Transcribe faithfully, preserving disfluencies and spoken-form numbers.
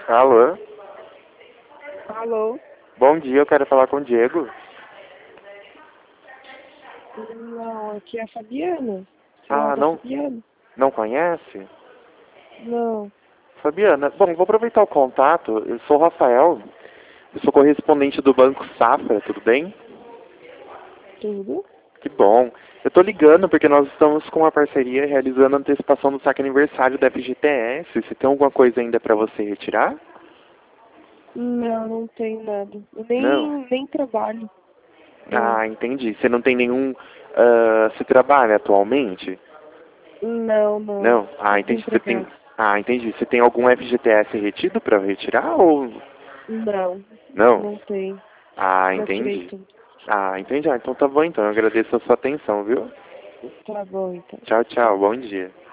Alô? Alô? Bom dia, eu quero falar com o Diego. Não, aqui é a Fabiana. Você é Ah, da não, Fabiana? não conhece? Não. Fabiana, bom, vou aproveitar o contato. Eu sou o Rafael, eu sou correspondente do Banco Safra, tudo bem? Tudo? Que bom. Eu tô ligando porque nós estamos com uma parceria realizando a antecipação do saque aniversário da F G T S. Você tem alguma coisa ainda para você retirar? Não, não tem nada. Eu Não. nem, nem trabalho. Não. Ah, entendi. Você não tem nenhum... ah, você trabalha atualmente? Não, não. Não? Ah, Tô entendi. Você tem... desempregado. Ah, entendi. Você tem algum F G T S retido para retirar ou... Não, Não? não tem. Ah, Já tirei entendi. tudo. Ah, entendi. Ah, então tá bom então. Eu agradeço a sua atenção, viu? Tá bom, então. Tchau, tchau. Tchau. Bom dia.